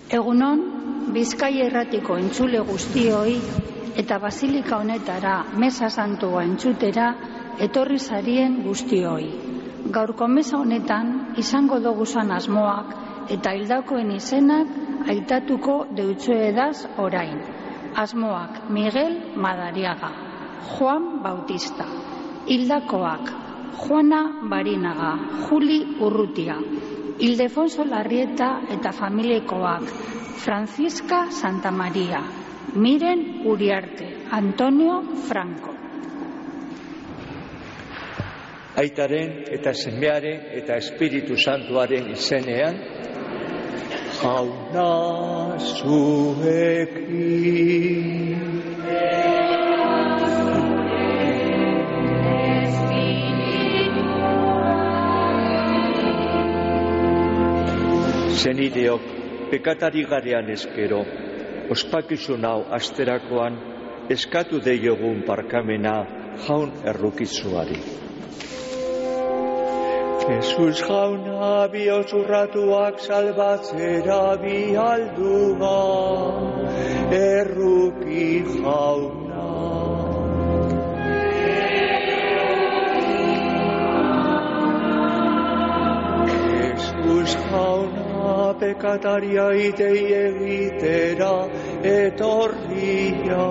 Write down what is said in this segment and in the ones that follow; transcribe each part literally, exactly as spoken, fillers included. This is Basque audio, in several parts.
Egunon, Bizkaia Irratiko entzule guztioi eta basilika honetara mesa santua entzutera etorri zarien guztioi. Gaurko mesa honetan izango doguzan asmoak eta hildakoen izenak aitatuko deutsuedaz orain. Asmoak Miguel Madariaga, Juan Bautista, hildakoak Juana Barinaga, Juli Urrutia, Ildefonso Larrieta eta familiekoak Francisca Santamaria, Miren Uriarte, Antonio Franco. Aitaren eta semearen eta Espiritu Santuaren izenean, jauna zuekin. Zenideok, pekatari garean ezkero, ospakizun hau asterakoan eskatu deiogun barkamena jaun errukitzuari. Jesus jauna bihotz urratuak salbatzera bihaldua, erruki jauna. Jesus jauna pekataria idei egitera etorria,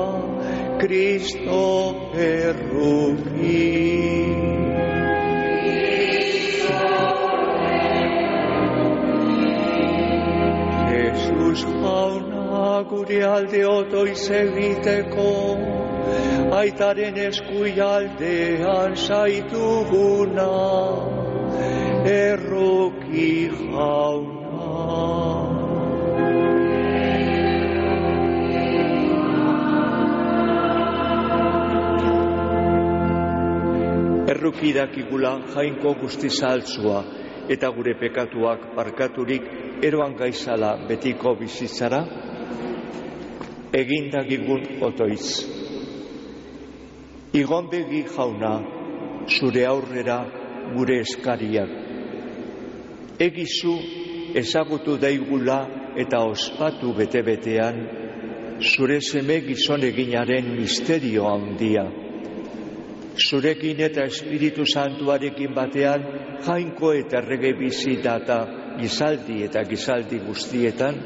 Kristo erruki. Jauna gure alde otoiz egiteko, aitaren eskuialdean zaituguna, erruki jauna. Erruki dakigula jainko guztizaltzua eta gure pekatuak barkaturik eroan gaizala betiko bizitzara, egindagigun otoiz. Igon begi jauna, zure aurrera gure eskariak. Egizu ezagutu daigula eta ospatu bete-betean, zure seme gizoneginaren misterio handia. Zurekin eta Espiritu Santuarekin batean, jainko eta errege bizi data gizaldi eta gizaldi guztietan,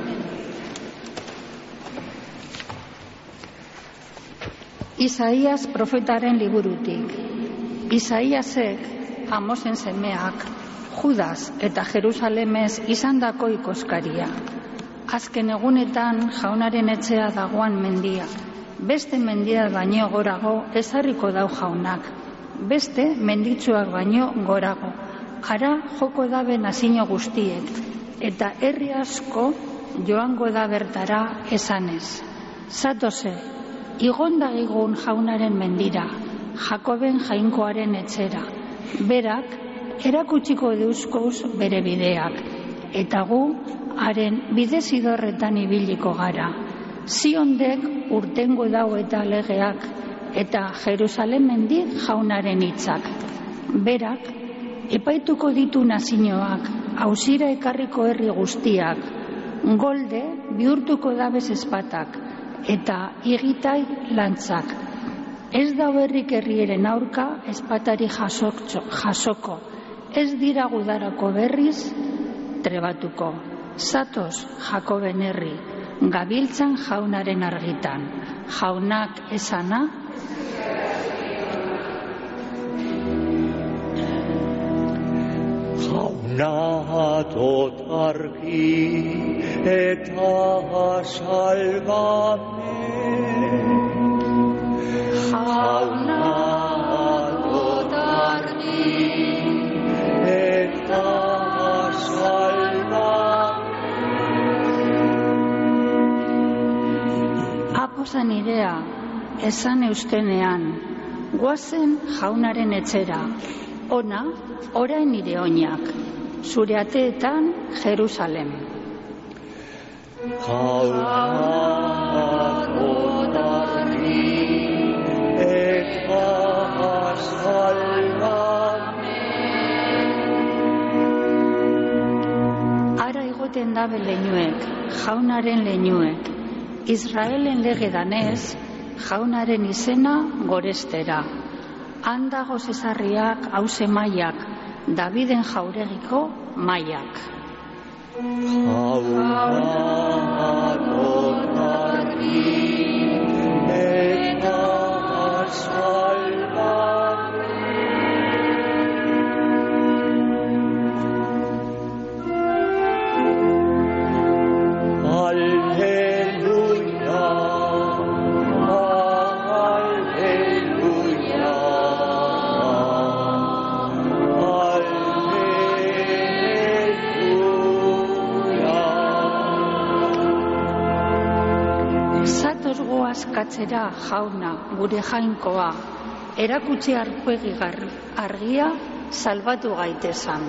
Isaias profetaren liburutik. Isaiasek, Amosen semeak, Judas eta Jerusalemez izandako ikoskaria. Azken egunetan jaunaren etxea dagoan mendia. Beste mendia baino gorago ezarriko dau jaunak. Beste menditsuak baino gorago. Ara joko dabe nazio guztiek, eta herri asko joango da bertara esanez. Zatoze, igondagigun jaunaren mendira, Jakoben jainkoaren etxera. Berak, erakutsiko deuzkoz bere bideak, eta gu, haren bidezidorretan ibiliko gara. Ziondek urtengo dau eta legeak, eta Jerusalem mendik jaunaren hitzak. Berak, epaituko ditu nazioak, auzira ekarriko herri guztiak, golde bihurtuko dabez ezpatak, eta igitai lantzak. Ez da herrik herrieren aurka ezpatari jasoko, ez dira gudarako berriz trebatuko. Zatoz Jakoben herri, gabiltzan jaunaren argitan, jaunak esana, jauna tot argi eta salbame. Jauna tot argi eta salbame. Aposan idea, esan eustenean, guazen jaunaren etxera. Ona, orain nire oinak, zure ateetan Jerusalem. Jauna tot argi eta salbame. Ara egoten joaten dabe leinuek, jaunaren leinuek. Israelen lege danez, jaunaren izena gorestera. Handago zezarriak hause maiak, Daviden jauregiko maiak. Jaunak otarri eta salba. Askatzera jauna, gure jainkoa, erakutsi arkuegi argia, salbatu gaitezan.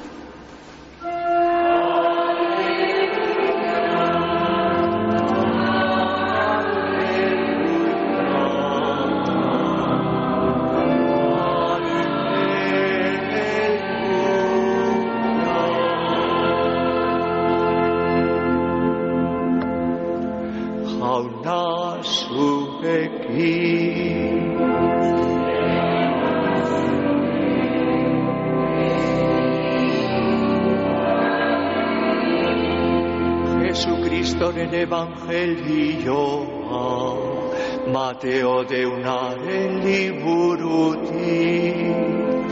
Jesucristoren evangelioa, Mateo deunaren liburutik.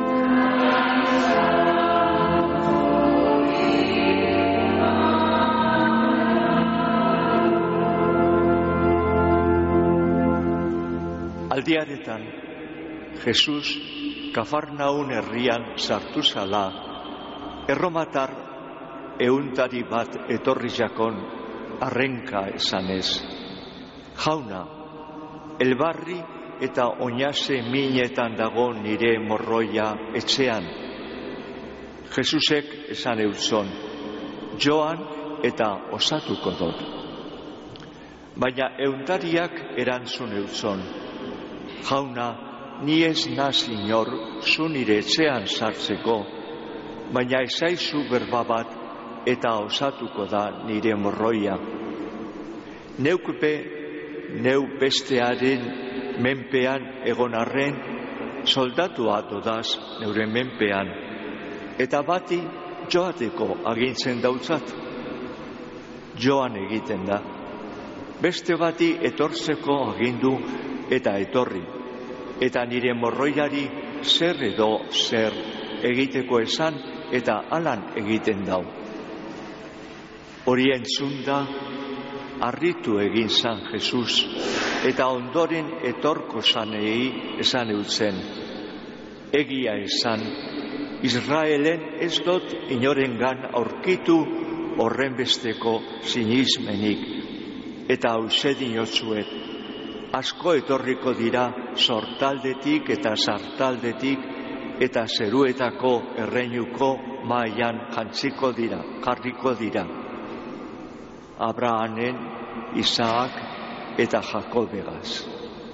Aldiaretan, Jesus Kafarnaun herrian sartu zala, erromatar euntari bat etorri jakon arrenka esanez. Jauna, elbarri eta oinase minetan dago nire morroia etxean. Jesusek esan eutzon, joan eta osatuko dut. Baina euntariak erantzun eutzon, jauna, ni ez naz inor zu nire etxean sartzeko, baina esaizu berba bat eta osatuko da nire morroia. Neukpe, neu bestearen menpean egon arren, soldatua dodaz neure menpean, eta bati joateko agintzen dautzat. Joan egiten da. Beste bati etortzeko agindu eta etorri, eta nire morroiari zer edo zer egiteko esan eta alan egiten dau. Hori entzunda, harritu egin zan Jesus, eta ondoren etorko zanei esan eutzen. Egia esan, Israelen ez dut inorengan aurkitu horrenbesteko sinismenik, eta hause dinotzuet, asko etorriko dira sortaldetik eta sartaldetik, eta zeruetako erreinuko mailan jantziko dira, jarriko dira. Abrahamen, Isaak eta Jakobegaz.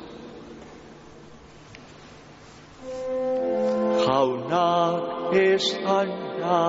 Jaunak esan da.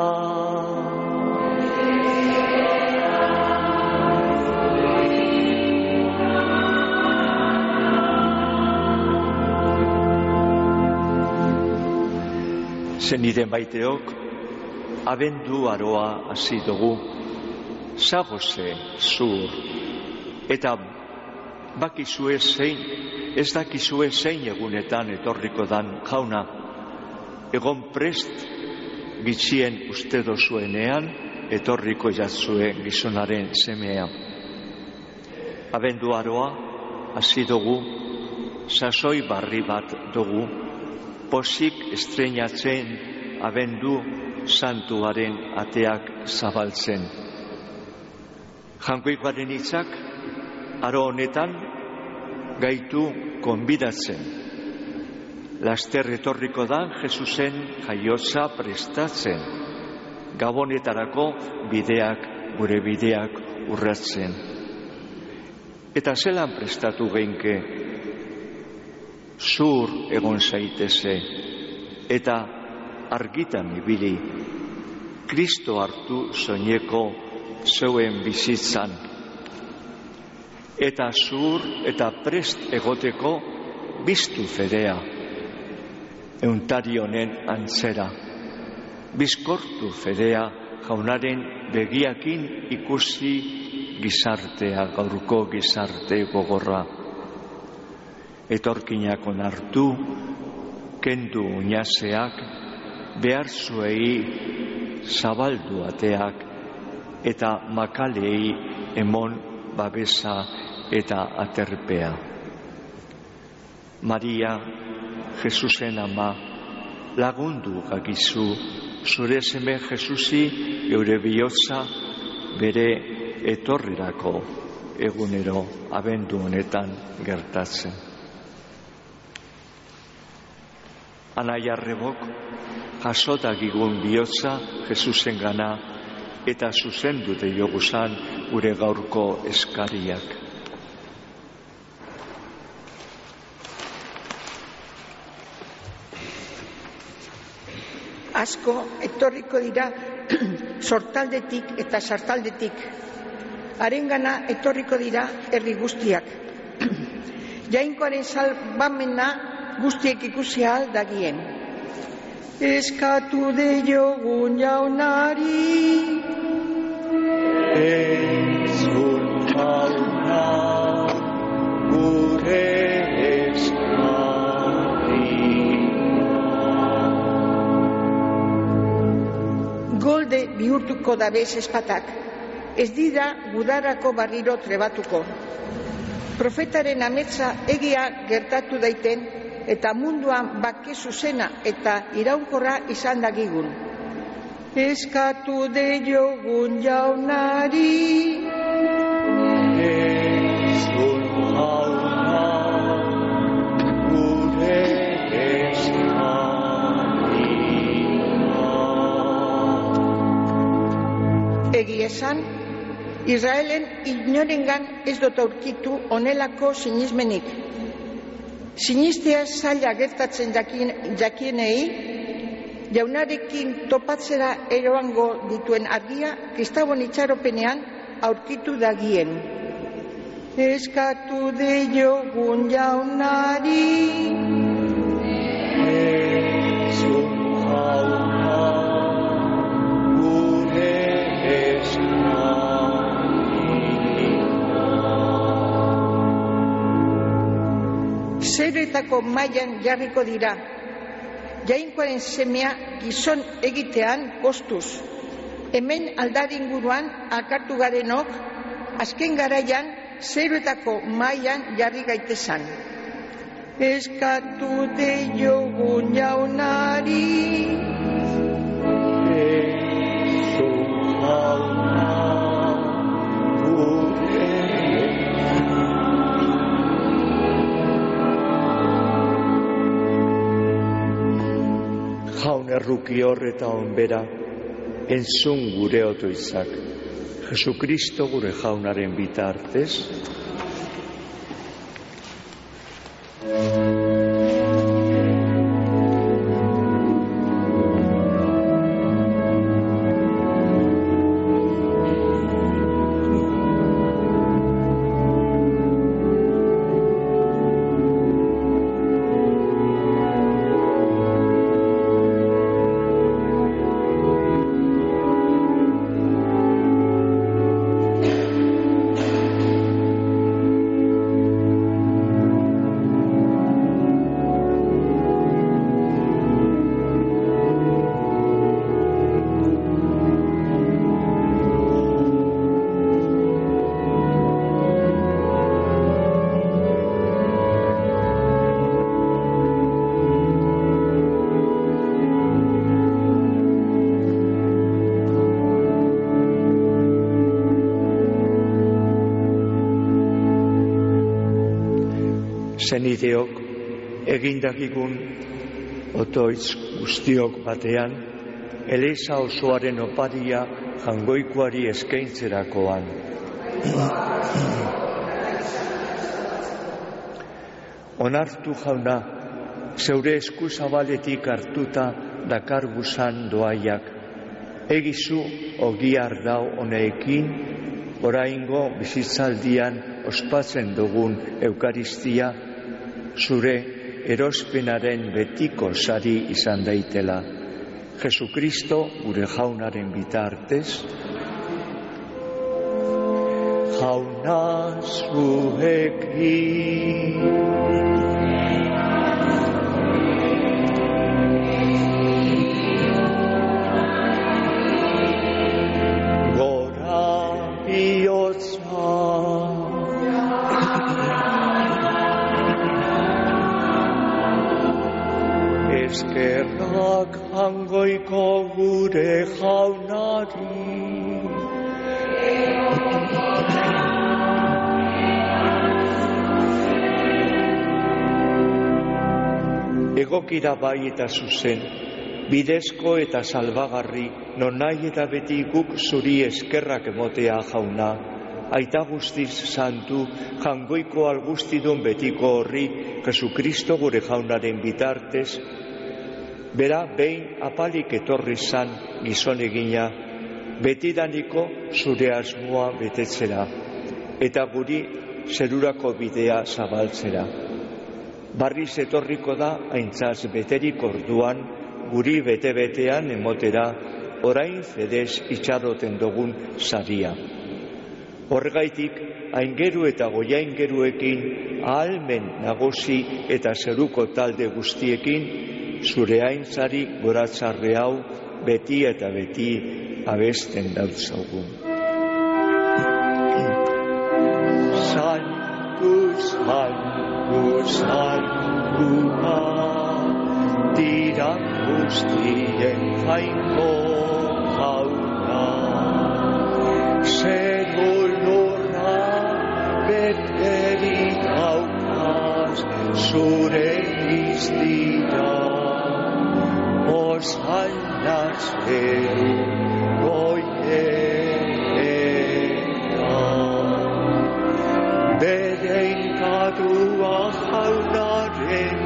Zenide maiteok, abendu aroa hasi dugu, zagoze zur, eta bakizue zein, ez dakizue zein egunetan etorriko dan jauna, egon prest gitxien uste dozuenean etorriko jatzue gizonaren semea. Abendu aroa hasi dugu, sasoi barri bat dugu, posik estreinatzen abendu santuaren ateak zabaltzen. Jangoikoaren hitzak aro honetan gaitu konbidatzen. Laster etorriko da Jesusen jaiotza prestatzen, gabonetarako bideak, gure bideak urratzen. Eta zelan prestatu geinke, zur egon zaiteze, eta argitan ibili, Kristo hartu soineko zeuen bizitzan. Eta zuhur eta prest egoteko biztu fedea, euntari honen antzera. Bizkortu fedea jaunaren begiakin ikusi gizartea, gaurko gizarte gogorra. Etorkinak onartu, kendu uñaseak, behar zuei zabaldu ateak, eta makalei emon babesa eta aterpea. Maria, Jesusen ama, lagundu gakizu, zure seme Jesusi geure bihotza bere etorrirako egunero abendu honetan gertatzen. Anaia Rebok, jasotagigun bihotza Jesusen gana eta zuzendu dioguzan gure gaurko eskariak. Asko etorriko dira sortaldetik eta sartaldetik. Harengana etorriko dira herri guztiak. Jainkoaren salbamena guztiek ikusi ahal dagien. Eskatu deiogun jaunari, entzun jauna gure golde bihurtuko dabez espatak, ez dira gudarako barriro trebatuko. Profetaren ametsa egia gertatu daiten, eta munduan bake zuzena eta iraunkorra izan dagigun. Eskatu deiogun jaunari, entzun jauna gure egi esan, Israelen inorengan ez dut aurkitu onelako sinismenik. Sinistea zaila gertatzen jakienei, jaunarekin topatzera eroango dituen argia kristabon itxaropenean aurkitu dagien. Eskatu deiogun jaunari, entzun jauna gure zeroetako mailan jarriko dira. Jainkoaren semea gizon egitean postuz. Hemen aldari inguruan alkartu garenok, azken garaian zeroetako mailan jarri gaitezan. Eskatu deiogun jaunari, entzun jauna gure jaun erruki horreta onbera, entzun gure otoizak, Jesukristo gure jaunaren bitartez. Zenideok egindakigun otoitz guztiok batean, Eliza osoaren oparia jangoikoari eskaintzerakoan. Onartu jauna, zeure esku zabaletik hartuta dakarguzan doaiak, Egizu ogi ardau honeekin, oraingo bizitzaldian ospatzen dugun Eukaristia, zure erospenaren betiko sari izan daitela. Jesukristo gure jaunaren bitartez, jauna zuekin. Eskerrak hangoiko gure jaunari. Egokira bai eta zuzen, bidezko eta salbagarri, nonai eta beti guk zuri eskerrak emotea jauna, aita guztiz santu, jangoiko algustidun betiko horri, Jesukristo gure jaunaren bitartez, bera behin apalik etorri zan gizon egina, betidaniko zure asmoa betetzera, eta guri zerurako bidea zabaltzera. Barriz etorriko da aintzaz beterik orduan, guri bete-betean emotera, orain fedez itxaroten dugun saria. Horregaitik, aingeru eta goiaingeruekin, ahalmen nagusi eta zeruko talde guztiekin, zure aintzari goratzarre hau beti eta beti abesten dautzagun. Santu, santu, santua, dira guztien jainko jauna, zeru lurra beterik daukaz zure iztira. Osanna zeru goiena, bereikadua jaunaren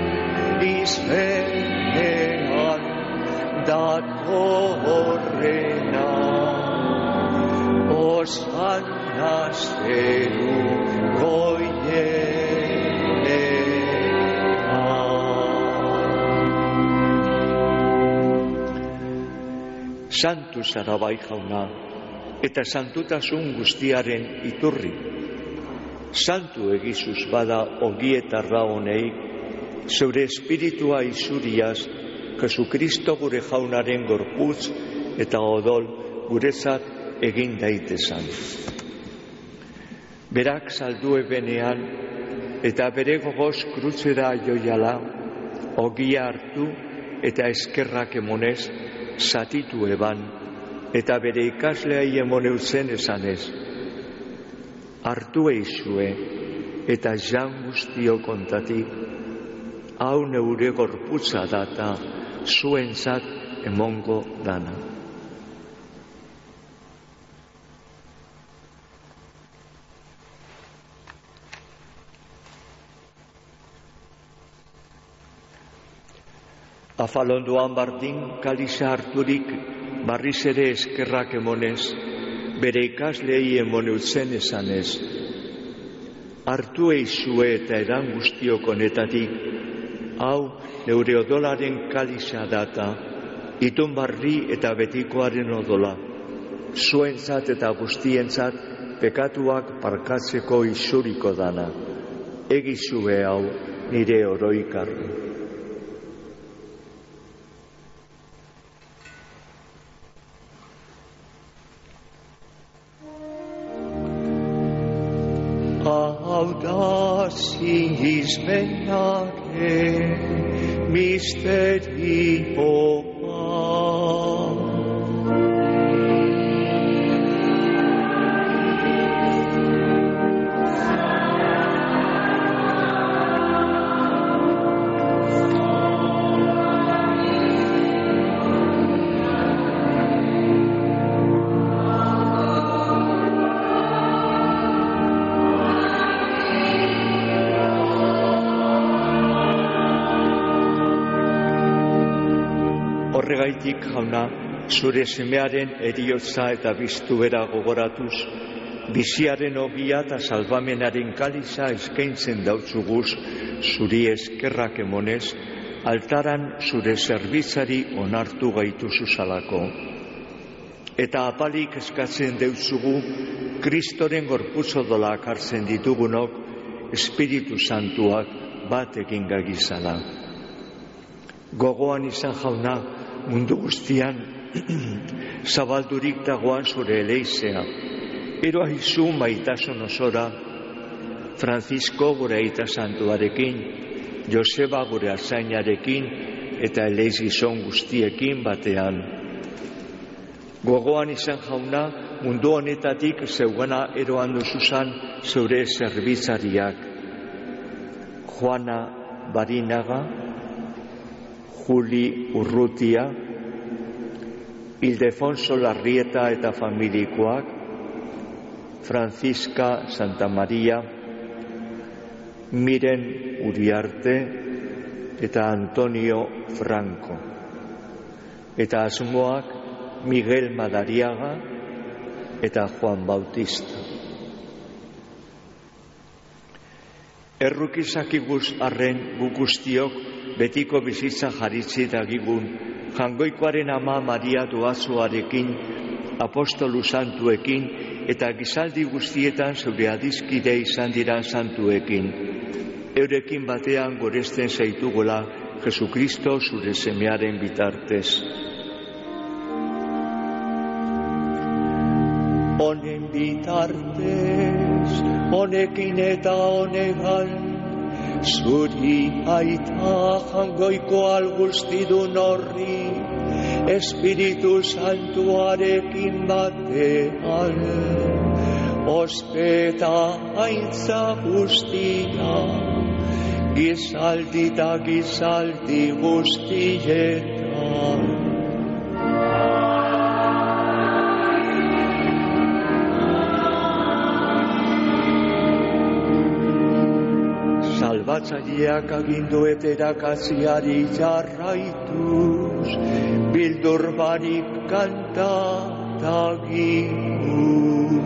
izbenean datorrena. Osanna zeru goiena. Santu zara bai jauna, eta santutasun guztiaren iturri. Santu egizuz bada ogietarra honei, zeure espiritua izuriaz, Jesukristo gure jaunaren gorputz eta odol guretzat egin daitezan. Berak saldu ebenean, eta bere gogoz krutzera joiala, ogia hartu eta eskerrak emonez, zatitu eban, eta bere ikasleai emoneutzen esanez. Hartu eizue, eta jan guztio kontatik, hau neure gorputza data, zuentzat emongo dana. Afalondoan bardin kaliza harturik barriz ere eskerrak emonez, bere ikasleei emoneutzen esanez. Hartu eizue eta eran guztiok honetatik, hau neure odolaren kaliza data, itun barri eta betikoaren odola, zuentzat eta guztientzat pekatuak parkatzeko izuriko dana. Egizue hau nire oroikarri. Hau da sinismenaren misterioa. Horregaitik jauna, zure semearen eriotza eta biztuera gogoratuz, biziaren ogia eta salvamenaren kaliza eskaintzen dautzuguz, zuri eskerrak emonez, altaran zure zerbitzari onartu gaituzu zalako. Eta apalik eskatzen deutzugu, Kristoren gorputz odolak hartzen ditugunok, Espiritu Santuak bat egin gagizala. Gogoan izan jauna, mundu guztian, zabaldurik dagoan zure eleizea. Ero aizu maitasun osora, Francisco gure aita santuarekin, Joseba gure azainarekin, eta eleiz gizon guztiekin batean. Gogoan izan jauna, mundu honetatik zeugana eroan duzuzan zure zerbitzariak. Juana Barinaga, Juli Urrutia, Ildefonso Larrieta eta familikoak, Francisca Santa Maria, Miren Uriarte eta Antonio Franco. Eta asmoak Miguel Madariaga eta Juan Bautista. Errukizakiguz arren guztiok betiko bizitza jaritzi dagigun, jangoikoaren ama Maria Doazoarekin, apostolu santuekin eta gizaldi guztietan zure adizkide izan diran santuekin. Eurekin batean goresten zaitugola Jesukristo zure semearen bitartez. Honen bitartez, honekin eta honegan, zuri aita jangoiko algustidun horri, Espiritu Santuarekin batean, ospeta aintza guztia, gizaldi eta gizaldi guztietan. Salbatzaileak aginduet erakatziari jarraituz, bildur barik kanta tagigun.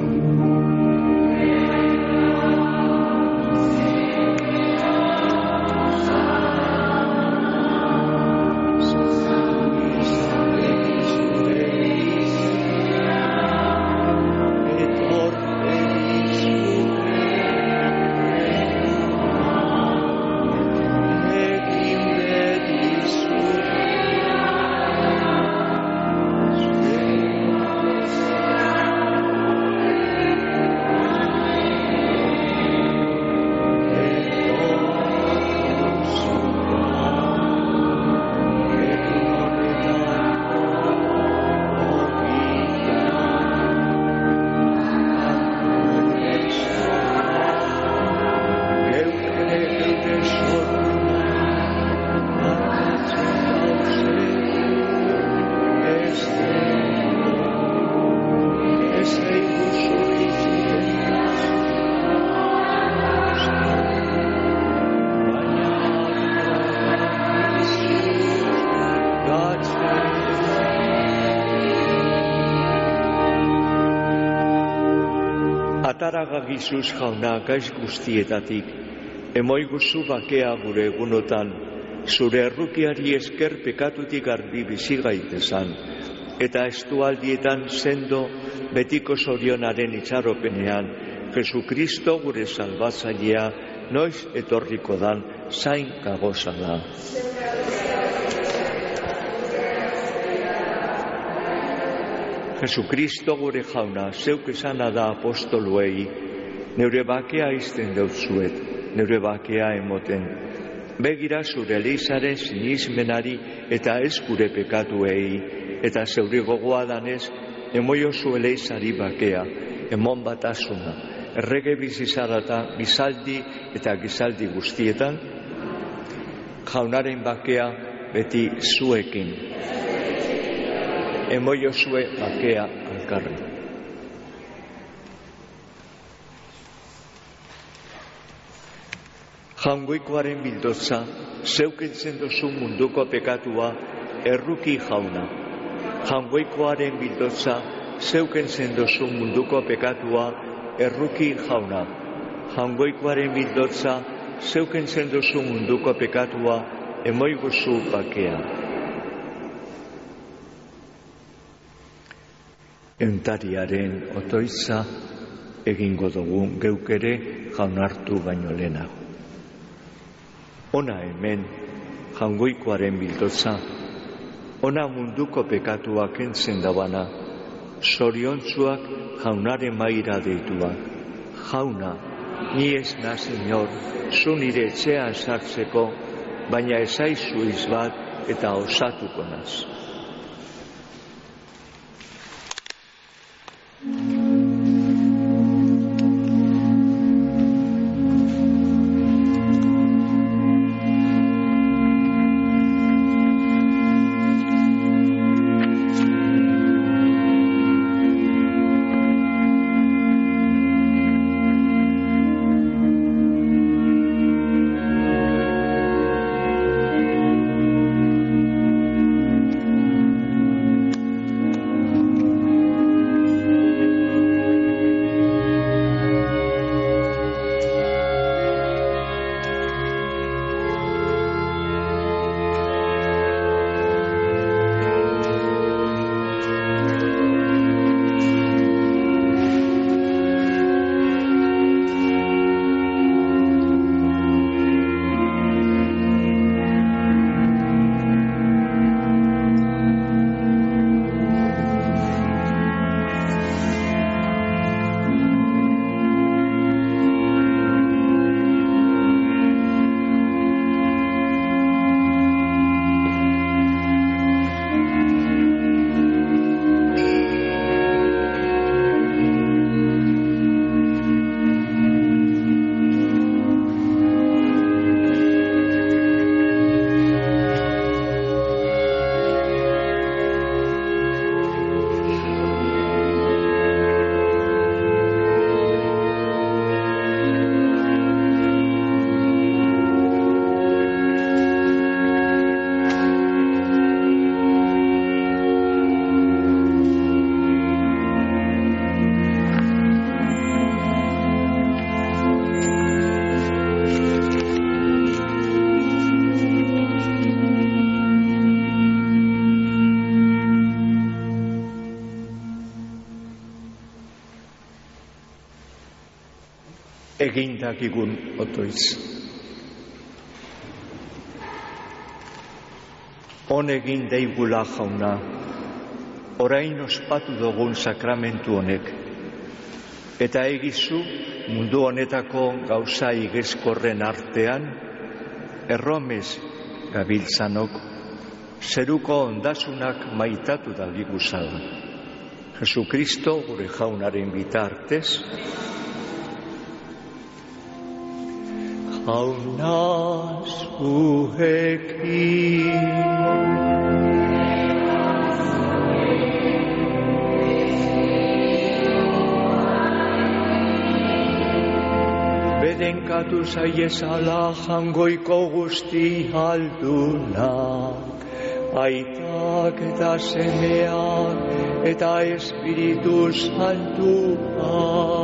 Ataragagizuz jauna gaiz guztietatik, emoiguzu bakea gure egunotan, zure errukiari esker pekatutik garbi bizi gaitezan, eta estualdietan sendo betiko zorionaren itxaropenean, Jesukristo gure salbatzailea noiz etorriko dan zain gagozala. Jesukristo gure jauna, zeuk esana da apostoluei, neure bakea izten dautzuet, neure bakea emoten. Begira zure leizaren sinismenari eta ez gure pekatuei, eta zeuri gogoa danez, emoio zu leizari bakea, emon batasuna, errege bizizarata, bizaldi eta gizaldi guztietan, jaunaren bakea beti zuekin. Emoio zue bakea alkarri. Jangoikoaren bildotza, zeukentzen duzu munduko pekatua erruki jauna. Jaungoikoaren bildotza, zeuken zendozu munduko pekatua, erruki jauna. Jaungoikoaren bildotza, zeuken zendozu munduko pekatua, emoiguzu bakea. Euntariaren otoitza egingo dugu geukere jaunartu baino lehenago. Ona hemen jaungoikoaren bildotza, ona munduko pekatua kentzen dabana, zoriontzuak jaunaren maira deitua. Jauna, ni ez naz inor, zu nire etxean sartzeko, baina ezaizu izbat eta osatuko naz. Egindakigun otoitz. On egin deigula jauna, orain ospatu dugun sakramentu honek, eta egizu mundu honetako gauza igezkorren artean, erromez gabiltzanok, zeruko ondasunak maitatu daldiguzala. Jesukristo gure jaunaren bitartez, jauna zuekin. Bedenkatu zaiezala jangoiko guzti aldunak, aitak eta semeak eta espiritu santuak.